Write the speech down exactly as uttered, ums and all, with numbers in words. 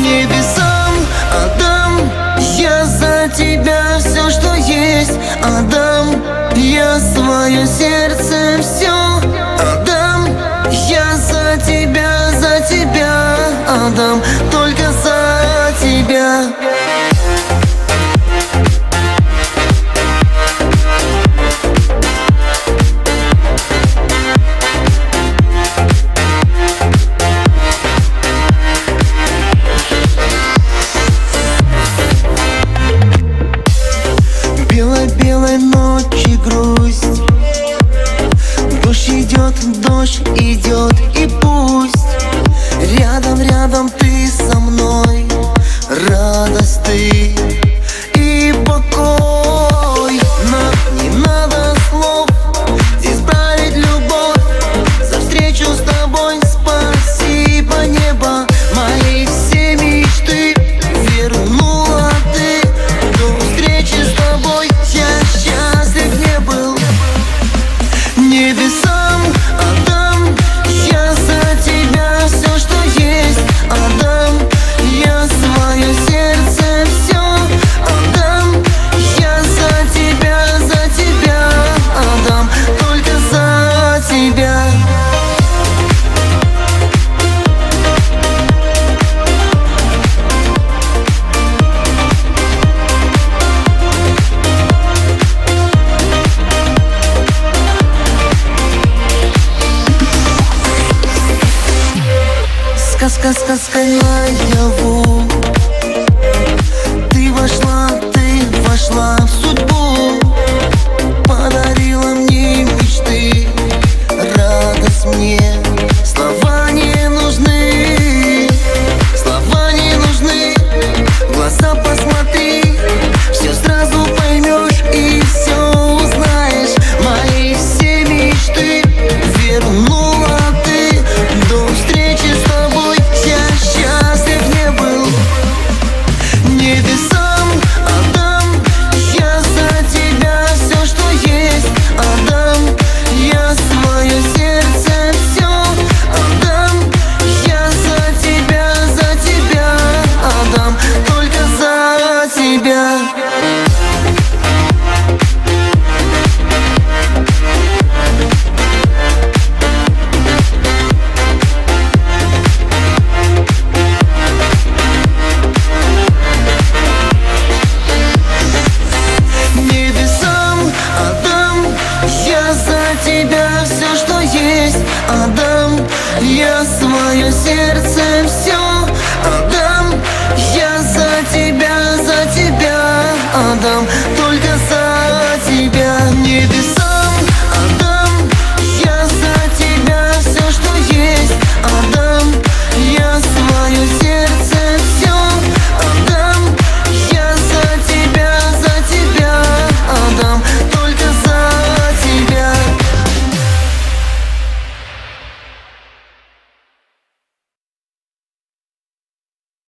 небесам отдам я за тебя все, что есть. Отдам я свое сердце, все отдам я за тебя, за тебя отдам, только за тебя. Белой ночи грусть, дождь идет, дождь идет, и пусть рядом, рядом ты со мной, радость ты и покой. Нам не надо слов, здесь правит любовь. За встречу с тобой спасибо, небо, мои все мечты вернула ты. До встречи с тобой я счастлив не был. Небесам отдам я за тебя все, что есть. Отдам я свое сердце, все отдам я за тебя, за тебя отдам, только за тебя. Сказка, сказка наяву. Ты вошла, ты вошла в судьбу, подарила мне мечты, радость мне. Слова не нужны, слова не нужны. В глаза посмотри, все сразу поймешь и все узнаешь. Мои все мечты вернула ты. До встречи с тобой я счастлив не был. Небесам отдам я за тебя все, что есть. Отдам я свое сердце, все отдам я за тебя, за тебя отдам, только за тебя. Тебя все, что есть, отдам я свое сердце, все